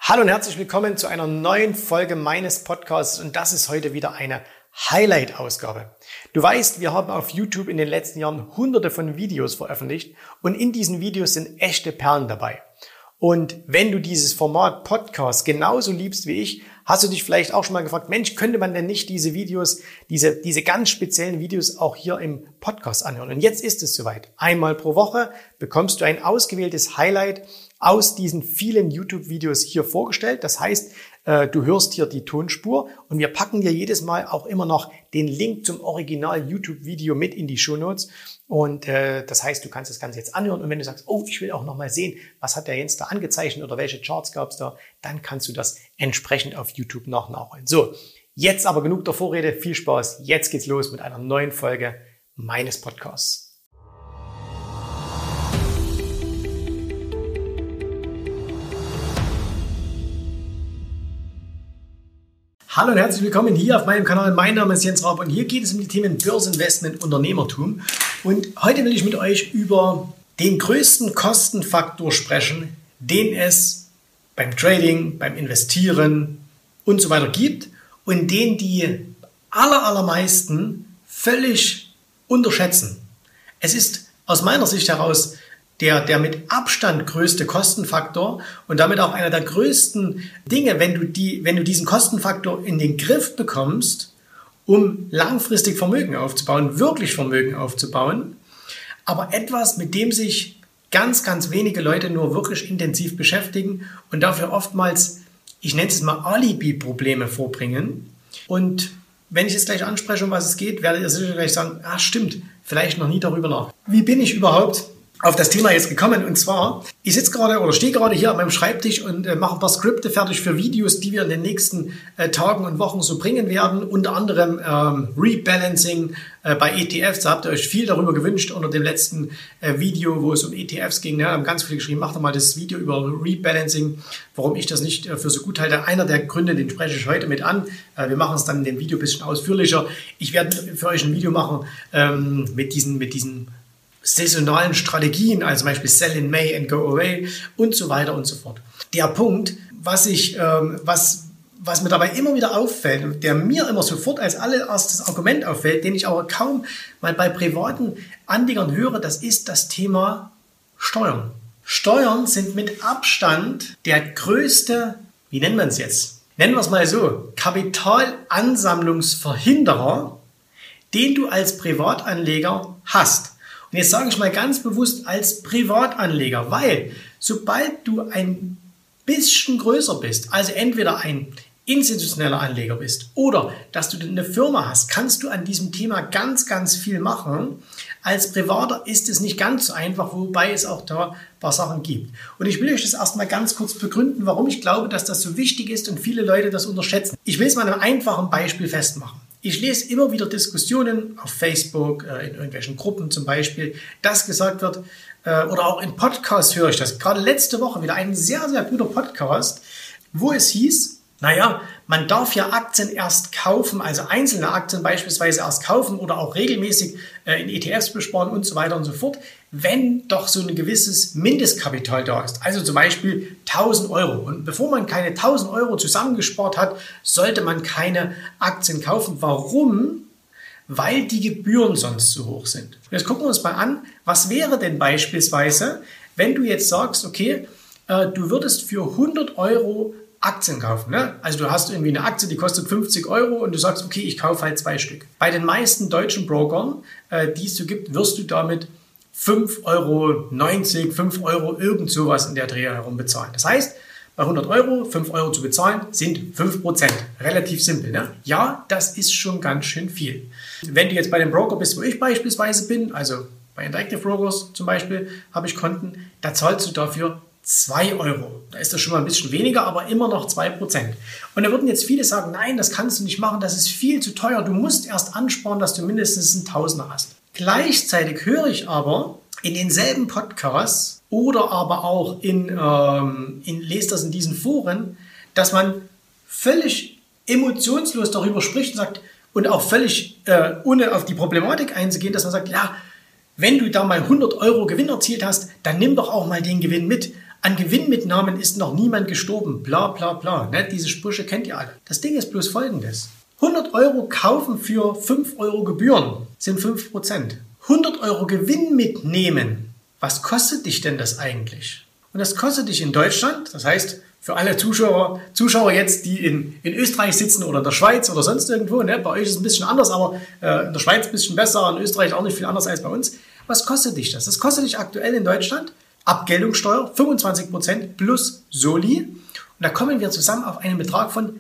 Hallo und herzlich willkommen zu einer neuen Folge meines Podcasts und das ist heute wieder eine Highlight-Ausgabe. Du weißt, wir haben auf YouTube in den letzten Jahren hunderte von Videos veröffentlicht und in diesen Videos sind echte Perlen dabei. Und wenn du dieses Format Podcast genauso liebst wie ich, hast du dich vielleicht auch schon mal gefragt, Mensch, könnte man denn nicht diese Videos, diese ganz speziellen Videos auch hier im Podcast anhören? Und jetzt ist es soweit. Einmal pro Woche bekommst du ein ausgewähltes Highlight aus diesen vielen YouTube-Videos hier vorgestellt. Das heißt, du hörst hier die Tonspur und wir packen dir jedes Mal auch immer noch den Link zum Original-YouTube-Video mit in die Shownotes. Und das heißt, du kannst das Ganze jetzt anhören und wenn du sagst, oh, ich will auch noch mal sehen, was hat der Jens da angezeichnet oder welche Charts gab es da, dann kannst du das entsprechend auf YouTube noch nachholen. So, jetzt aber genug der Vorrede, viel Spaß. Jetzt geht's los mit einer neuen Folge meines Podcasts. Hallo und herzlich willkommen hier auf meinem Kanal. Mein Name ist Jens Raab und hier geht es um die Themen Börseninvestment, Unternehmertum. Und heute will ich mit euch über den größten Kostenfaktor sprechen, den es beim Trading, beim Investieren und so weiter gibt und den die allermeisten völlig unterschätzen. Es ist aus meiner Sicht heraus der mit Abstand größte Kostenfaktor und damit auch einer der größten Dinge, wenn du diesen Kostenfaktor in den Griff bekommst, um langfristig Vermögen aufzubauen, wirklich Vermögen aufzubauen, aber etwas, mit dem sich ganz wenige Leute nur wirklich intensiv beschäftigen und dafür oftmals, ich nenne es mal Alibi-Probleme vorbringen. Und wenn ich jetzt gleich anspreche, um was es geht, werdet ihr sicher gleich sagen, stimmt, vielleicht noch nie darüber nach. Wie bin ich überhaupt auf das Thema jetzt gekommen? Und zwar, ich stehe gerade hier an meinem Schreibtisch und mache ein paar Skripte fertig für Videos, die wir in den nächsten Tagen und Wochen so bringen werden. Unter anderem Rebalancing bei ETFs. Da habt ihr euch viel darüber gewünscht unter dem letzten Video, wo es um ETFs ging. Ja, haben ganz viele geschrieben, macht doch mal das Video über Rebalancing, warum ich das nicht für so gut halte. Einer der Gründe, den spreche ich heute mit an. Wir machen es dann in dem Video ein bisschen ausführlicher. Ich werde für euch ein Video machen mit diesen saisonalen Strategien, also zum Beispiel Sell in May and Go Away und so weiter und so fort. Der Punkt, was mir dabei immer wieder auffällt, der mir immer sofort als allererstes Argument auffällt, den ich aber kaum mal bei privaten Anlegern höre, das ist das Thema Steuern. Steuern sind mit Abstand der größte, wie nennt man es jetzt? Nennen wir es mal so, Kapitalansammlungsverhinderer, den du als Privatanleger hast. Und jetzt sage ich mal ganz bewusst als Privatanleger, weil sobald du ein bisschen größer bist, also entweder ein institutioneller Anleger bist oder dass du eine Firma hast, kannst du an diesem Thema ganz viel machen. Als Privater ist es nicht ganz so einfach, wobei es auch da ein paar Sachen gibt. Und ich will euch das erstmal ganz kurz begründen, warum ich glaube, dass das so wichtig ist und viele Leute das unterschätzen. Ich will es mal an einem einfachen Beispiel festmachen. Ich lese immer wieder Diskussionen auf Facebook, in irgendwelchen Gruppen zum Beispiel, dass gesagt wird, oder auch in Podcasts höre ich das. Gerade letzte Woche wieder ein sehr guter Podcast, wo es hieß, man darf ja Aktien erst kaufen, also einzelne Aktien beispielsweise erst kaufen oder auch regelmäßig in ETFs besparen und so weiter und so fort, wenn doch so ein gewisses Mindestkapital da ist. Also zum Beispiel 1.000 Euro. Und bevor man keine 1.000 Euro zusammengespart hat, sollte man keine Aktien kaufen. Warum? Weil die Gebühren sonst zu hoch sind. Und jetzt gucken wir uns mal an, was wäre denn beispielsweise, wenn du jetzt sagst, okay, du würdest für 100 Euro Aktien kaufen. Ne? Also du hast irgendwie eine Aktie, die kostet 50 Euro und du sagst, okay, ich kaufe halt 2 Stück. Bei den meisten deutschen Brokern, die es so gibt, wirst du damit 5,90 Euro, 5 Euro, irgend sowas in der Dreh herum bezahlen. Das heißt, bei 100 Euro, 5 Euro zu bezahlen, sind 5%. Relativ simpel. Ne? Ja, das ist schon ganz schön viel. Wenn du jetzt bei dem Broker bist, wo ich beispielsweise bin, also bei Interactive Brokers zum Beispiel, habe ich Konten, da zahlst du dafür 2 Euro. Da ist das schon mal ein bisschen weniger, aber immer noch 2%. Und da würden jetzt viele sagen, nein, das kannst du nicht machen, das ist viel zu teuer. Du musst erst ansparen, dass du mindestens einen Tausender hast. Gleichzeitig höre ich aber in denselben Podcasts oder aber auch lese das in diesen Foren, dass man völlig emotionslos darüber spricht und sagt und auch völlig ohne auf die Problematik einzugehen, dass man sagt, ja, wenn du da mal 100 Euro Gewinn erzielt hast, dann nimm doch auch mal den Gewinn mit. An Gewinnmitnahmen ist noch niemand gestorben, bla bla bla. Ne? Diese Sprüche kennt ihr alle. Das Ding ist bloß folgendes. 100 Euro kaufen für 5 Euro Gebühren sind 5%. 100 Euro Gewinn mitnehmen, was kostet dich denn das eigentlich? Und das kostet dich in Deutschland, das heißt für alle Zuschauer jetzt, die in Österreich sitzen oder in der Schweiz oder sonst irgendwo, ne? Bei euch ist es ein bisschen anders, aber in der Schweiz ein bisschen besser, in Österreich auch nicht viel anders als bei uns. Was kostet dich das? Das kostet dich aktuell in Deutschland Abgeltungssteuer 25% plus Soli. Und da kommen wir zusammen auf einen Betrag von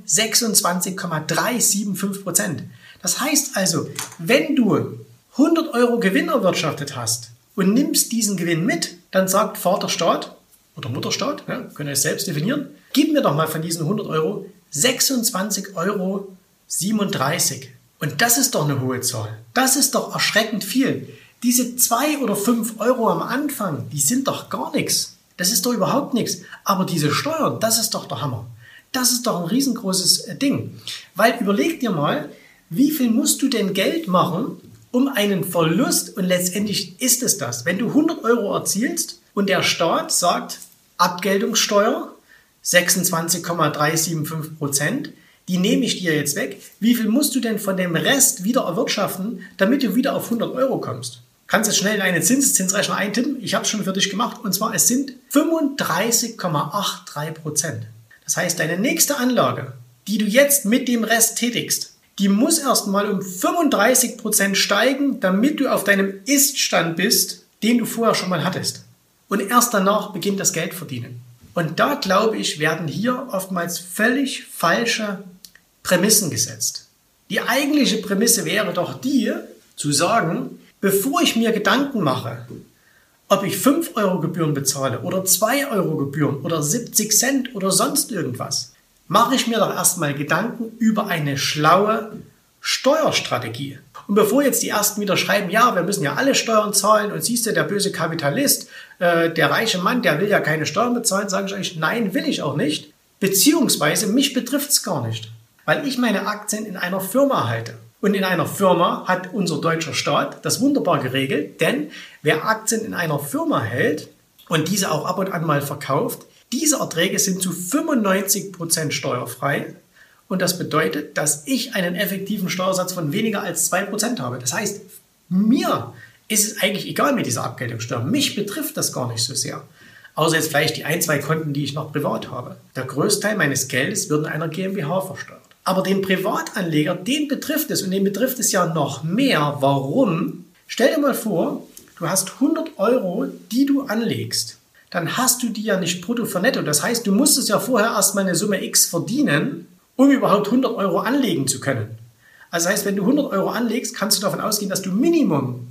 26,375%. Das heißt also, wenn du 100 Euro Gewinn erwirtschaftet hast und nimmst diesen Gewinn mit, dann sagt Vaterstaat oder Mutterstaat, ja, könnt ihr es selbst definieren, gib mir doch mal von diesen 100 Euro 26,37 Euro. Und das ist doch eine hohe Zahl. Das ist doch erschreckend viel. Diese 2 oder 5 Euro am Anfang, die sind doch gar nichts. Das ist doch überhaupt nichts. Aber diese Steuern, das ist doch der Hammer. Das ist doch ein riesengroßes Ding. Weil überleg dir mal, wie viel musst du denn Geld machen, um einen Verlust, und letztendlich ist es das, wenn du 100 Euro erzielst und der Staat sagt, Abgeltungssteuer 26,375%, die nehme ich dir jetzt weg. Wie viel musst du denn von dem Rest wieder erwirtschaften, damit du wieder auf 100 Euro kommst? Kannst jetzt schnell in einen Zinseszinsrechner eintippen. Ich habe es schon für dich gemacht. Und zwar, es sind 35,83%. Das heißt, deine nächste Anlage, die du jetzt mit dem Rest tätigst, die muss erstmal um 35% steigen, damit du auf deinem Ist-Stand bist, den du vorher schon mal hattest. Und erst danach beginnt das Geldverdienen. Und da, glaube ich, werden hier oftmals völlig falsche Prämissen gesetzt. Die eigentliche Prämisse wäre doch die, zu sagen, bevor ich mir Gedanken mache, ob ich 5 Euro Gebühren bezahle oder 2 Euro Gebühren oder 70 Cent oder sonst irgendwas, mache ich mir doch erstmal Gedanken über eine schlaue Steuerstrategie. Und bevor jetzt die Ersten wieder schreiben, ja, wir müssen ja alle Steuern zahlen und siehst du, der böse Kapitalist, der reiche Mann, der will ja keine Steuern bezahlen, sage ich euch, nein, will ich auch nicht. Beziehungsweise mich betrifft es gar nicht, weil ich meine Aktien in einer Firma halte. Und in einer Firma hat unser deutscher Staat das wunderbar geregelt, denn wer Aktien in einer Firma hält und diese auch ab und an mal verkauft, diese Erträge sind zu 95% steuerfrei. Und das bedeutet, dass ich einen effektiven Steuersatz von weniger als 2% habe. Das heißt, mir ist es eigentlich egal mit dieser Abgeltungssteuer. Mich betrifft das gar nicht so sehr. Außer jetzt vielleicht die 1, 2 Konten, die ich noch privat habe. Der Großteil meines Geldes wird in einer GmbH versteuert. Aber den Privatanleger, den betrifft es. Und den betrifft es ja noch mehr. Warum? Stell dir mal vor, du hast 100 Euro, die du anlegst. Dann hast du die ja nicht brutto für netto. Das heißt, du musstest ja vorher erstmal eine Summe X verdienen, um überhaupt 100 Euro anlegen zu können. Also das heißt, wenn du 100 Euro anlegst, kannst du davon ausgehen, dass du Minimum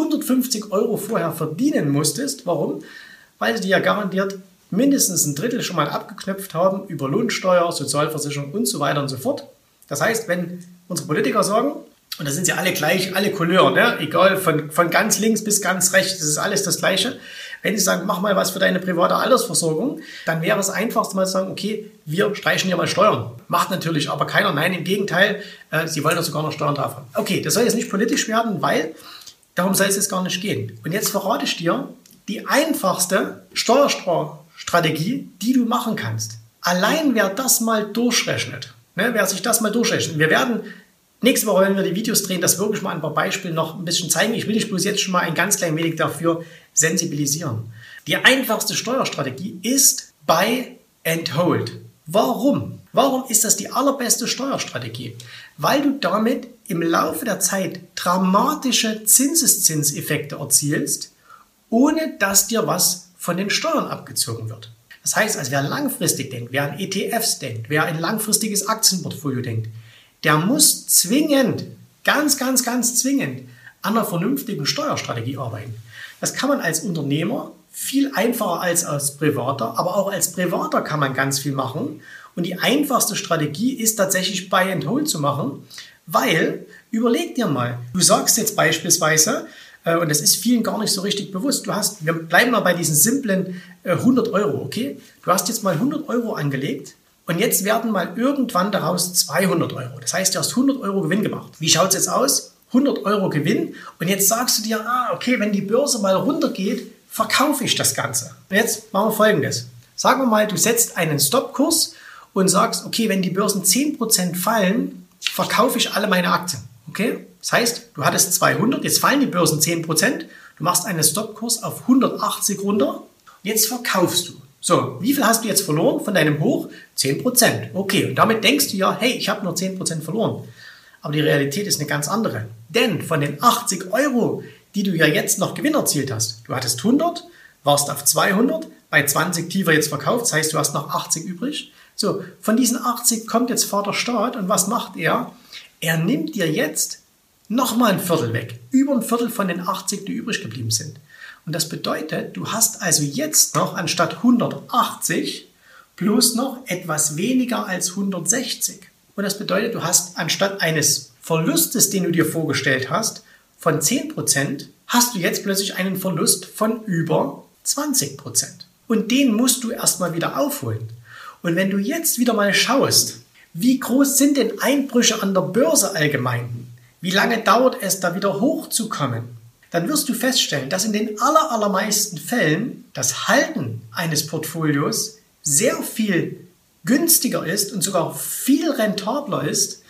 150 Euro vorher verdienen musstest. Warum? Weil sie dir ja garantiert mindestens ein Drittel schon mal abgeknöpft haben über Lohnsteuer, Sozialversicherung und so weiter und so fort. Das heißt, wenn unsere Politiker sagen, und da sind sie alle gleich, alle Couleur, ne? Egal, von ganz links bis ganz rechts, das ist alles das Gleiche. Wenn sie sagen, mach mal was für deine private Altersversorgung, dann wäre es einfachst mal zu sagen, okay, wir streichen hier mal Steuern. Macht natürlich aber keiner. Nein, im Gegenteil, sie wollen ja sogar noch Steuern drauf haben. Okay, das soll jetzt nicht politisch werden, weil darum soll es jetzt gar nicht gehen. Und jetzt verrate ich dir die einfachste Steuerstrategie, die du machen kannst. Allein wer das mal durchrechnet, ne, wer sich das mal durchrechnet, wir werden nächste Woche, wenn wir die Videos drehen, das wirklich mal ein paar Beispiele noch ein bisschen zeigen. Ich will dich bloß jetzt schon mal ein ganz klein wenig dafür sensibilisieren. Die einfachste Steuerstrategie ist Buy and Hold. Warum? Warum ist das die allerbeste Steuerstrategie? Weil du damit im Laufe der Zeit dramatische Zinseszinseffekte erzielst, ohne dass dir was von den Steuern abgezogen wird. Das heißt, also wer langfristig denkt, wer an ETFs denkt, wer ein langfristiges Aktienportfolio denkt, der muss zwingend, ganz zwingend an einer vernünftigen Steuerstrategie arbeiten. Das kann man als Unternehmer viel einfacher als Privater, aber auch als Privater kann man ganz viel machen. Und die einfachste Strategie ist tatsächlich Buy and Hold zu machen, weil, überleg dir mal, du sagst jetzt beispielsweise, und das ist vielen gar nicht so richtig bewusst, wir bleiben mal bei diesen simplen 100 Euro, okay? Du hast jetzt mal 100 Euro angelegt. Und jetzt werden mal irgendwann daraus 200 Euro. Das heißt, du hast 100 Euro Gewinn gemacht. Wie schaut es jetzt aus? 100 Euro Gewinn. Und jetzt sagst du dir, okay, wenn die Börse mal runtergeht, verkaufe ich das Ganze. Und jetzt machen wir Folgendes. Sagen wir mal, du setzt einen Stoppkurs und sagst, okay, wenn die Börsen 10% fallen, verkaufe ich alle meine Aktien. Okay? Das heißt, du hattest 200, jetzt fallen die Börsen 10%, du machst einen Stoppkurs auf 180 runter, jetzt verkaufst du. So, wie viel hast du jetzt verloren von deinem Hoch? 10%. Okay, und damit denkst du ja, hey, ich habe nur 10% verloren. Aber die Realität ist eine ganz andere. Denn von den 80 €, die du ja jetzt noch Gewinn erzielt hast, du hattest 100, warst auf 200, bei 20 tiefer jetzt verkauft, das heißt, du hast noch 80 übrig. So, von diesen 80 kommt jetzt Vater Staat und was macht er? Er nimmt dir jetzt nochmal ein Viertel weg. Über ein Viertel von den 80, die übrig geblieben sind. Und das bedeutet, du hast also jetzt noch anstatt 180 plus noch etwas weniger als 160. Und das bedeutet, du hast anstatt eines Verlustes, den du dir vorgestellt hast, von 10%, hast du jetzt plötzlich einen Verlust von über 20%. Und den musst du erstmal wieder aufholen. Und wenn du jetzt wieder mal schaust, wie groß sind denn Einbrüche an der Börse allgemein? Wie lange dauert es, da wieder hochzukommen? Dann wirst du feststellen, dass in den allermeisten Fällen das Halten eines Portfolios sehr viel günstiger ist und sogar viel rentabler ist,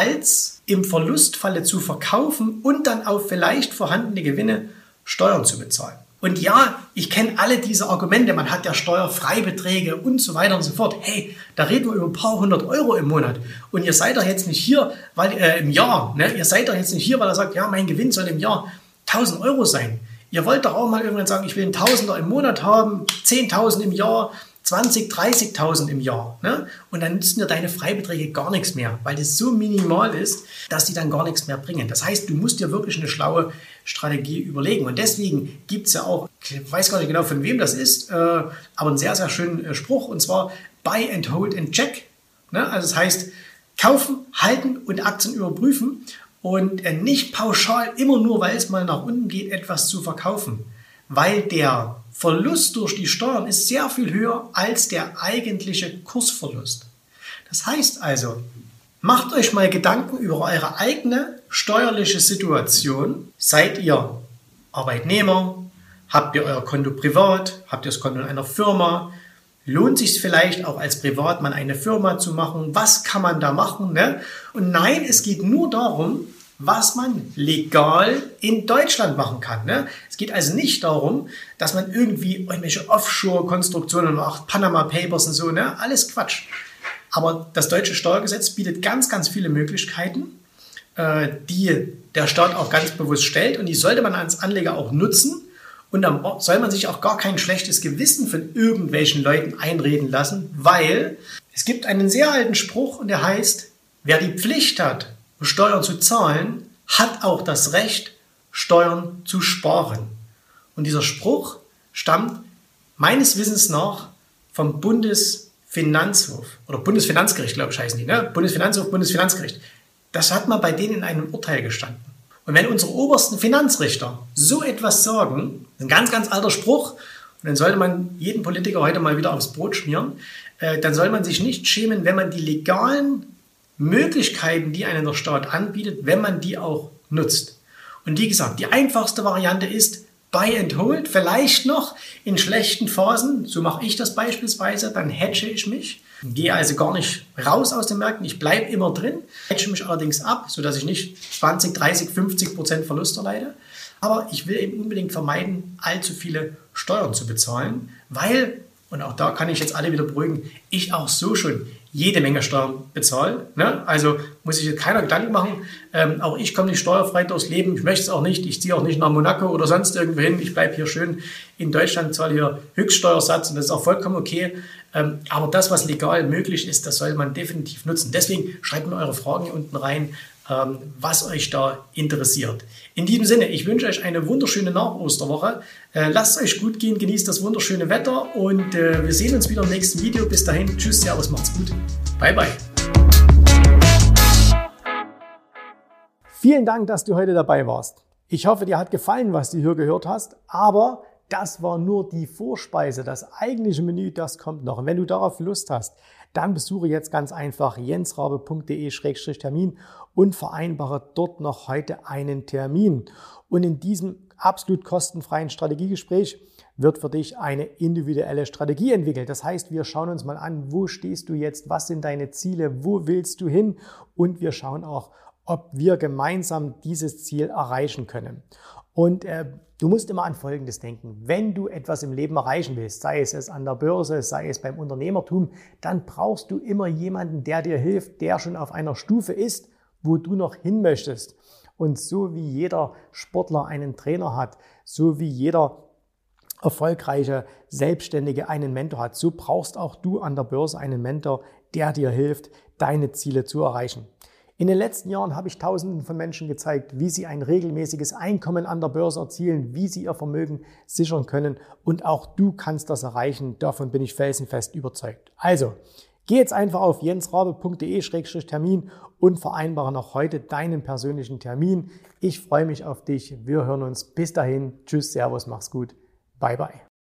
als im Verlustfalle zu verkaufen und dann auf vielleicht vorhandene Gewinne Steuern zu bezahlen. Und ja, ich kenne alle diese Argumente, man hat ja Steuerfreibeträge und so weiter und so fort. Hey, da reden wir über ein paar 100 € im Monat. Und ihr seid doch jetzt nicht hier, weil im Jahr, ne? Ihr seid doch jetzt nicht hier, weil er sagt, ja, mein Gewinn soll im Jahr 1.000 € sein. Ihr wollt doch auch mal irgendwann sagen, ich will einen Tausender im Monat haben, 10.000 im Jahr, 20.000, 30.000 im Jahr. Ne? Und dann nützen dir deine Freibeträge gar nichts mehr, weil das so minimal ist, dass die dann gar nichts mehr bringen. Das heißt, du musst dir wirklich eine schlaue Strategie überlegen. Und deswegen gibt es ja auch, ich weiß gar nicht genau, von wem das ist, aber einen sehr, sehr schönen Spruch, und zwar Buy and Hold and Check. Ne? Also das heißt, kaufen, halten und Aktien überprüfen und nicht pauschal immer nur, weil es mal nach unten geht, etwas zu verkaufen. Weil der Verlust durch die Steuern ist sehr viel höher als der eigentliche Kursverlust. Das heißt also, macht euch mal Gedanken über eure eigene steuerliche Situation. Seid ihr Arbeitnehmer? Habt ihr euer Konto privat? Habt ihr das Konto in einer Firma? Lohnt sich vielleicht auch als Privatmann eine Firma zu machen? Was kann man da machen? Ne? Und nein, es geht nur darum, was man legal in Deutschland machen kann. Ne? Es geht also nicht darum, dass man irgendwie irgendwelche Offshore-Konstruktionen macht, Panama Papers und so, ne? Alles Quatsch. Aber das deutsche Steuergesetz bietet ganz, ganz viele Möglichkeiten, die der Staat auch ganz bewusst stellt, und die sollte man als Anleger auch nutzen. Und dann soll man sich auch gar kein schlechtes Gewissen von irgendwelchen Leuten einreden lassen, weil es gibt einen sehr alten Spruch, und der heißt, wer die Pflicht hat, Steuern zu zahlen, hat auch das Recht, Steuern zu sparen. Und dieser Spruch stammt meines Wissens nach vom Bundesfinanzhof oder Bundesfinanzgericht, glaube ich, heißen die. Ne? Bundesfinanzhof, Bundesfinanzgericht. Das hat mal bei denen in einem Urteil gestanden. Und wenn unsere obersten Finanzrichter so etwas sagen, ein ganz, ganz alter Spruch, und dann sollte man jeden Politiker heute mal wieder aufs Brot schmieren, dann soll man sich nicht schämen, wenn man die legalen Möglichkeiten, die einem der Staat anbietet, wenn man die auch nutzt. Und wie gesagt, die einfachste Variante ist Buy and Hold, vielleicht noch in schlechten Phasen, so mache ich das beispielsweise, dann hedge ich mich, gehe also gar nicht raus aus den Märkten, ich bleibe immer drin, hedge mich allerdings ab, sodass ich nicht 20, 30, 50% Verlust erleide. Aber ich will eben unbedingt vermeiden, allzu viele Steuern zu bezahlen, weil, und auch da kann ich jetzt alle wieder beruhigen, ich auch so schon jede Menge Steuern bezahle. Ne? Also muss sich jetzt keiner Gedanken machen. Auch ich komme nicht steuerfrei durchs Leben. Ich möchte es auch nicht. Ich ziehe auch nicht nach Monaco oder sonst irgendwo hin. Ich bleibe hier schön in Deutschland, zahle hier Höchststeuersatz, und das ist auch vollkommen okay. Aber das, was legal möglich ist, das soll man definitiv nutzen. Deswegen schreibt mir eure Fragen hier unten rein, was euch da interessiert. In diesem Sinne, ich wünsche euch eine wunderschöne Nach-Osterwoche. Lasst es euch gut gehen, genießt das wunderschöne Wetter, und wir sehen uns wieder im nächsten Video. Bis dahin, tschüss, servus, macht's gut. Bye, bye. Vielen Dank, dass du heute dabei warst. Ich hoffe, dir hat gefallen, was du hier gehört hast, aber das war nur die Vorspeise. Das eigentliche Menü, das kommt noch. Und wenn du darauf Lust hast, dann besuche jetzt ganz einfach jensrabe.de/termin und vereinbare dort noch heute einen Termin. Und in diesem absolut kostenfreien Strategiegespräch wird für dich eine individuelle Strategie entwickelt. Das heißt, wir schauen uns mal an, wo stehst du jetzt, was sind deine Ziele, wo willst du hin und wir schauen auch, ob wir gemeinsam dieses Ziel erreichen können. Und du musst immer an Folgendes denken. Wenn du etwas im Leben erreichen willst, sei es an der Börse, sei es beim Unternehmertum, dann brauchst du immer jemanden, der dir hilft, der schon auf einer Stufe ist, wo du noch hin möchtest. Und so wie jeder Sportler einen Trainer hat, so wie jeder erfolgreiche Selbstständige einen Mentor hat, so brauchst auch du an der Börse einen Mentor, der dir hilft, deine Ziele zu erreichen. In den letzten Jahren habe ich Tausenden von Menschen gezeigt, wie sie ein regelmäßiges Einkommen an der Börse erzielen, wie sie ihr Vermögen sichern können und auch du kannst das erreichen. Davon bin ich felsenfest überzeugt. Also, geh jetzt einfach auf jensrabe.de/termin und vereinbare noch heute deinen persönlichen Termin. Ich freue mich auf dich. Wir hören uns. Bis dahin. Tschüss, Servus, mach's gut. Bye, bye.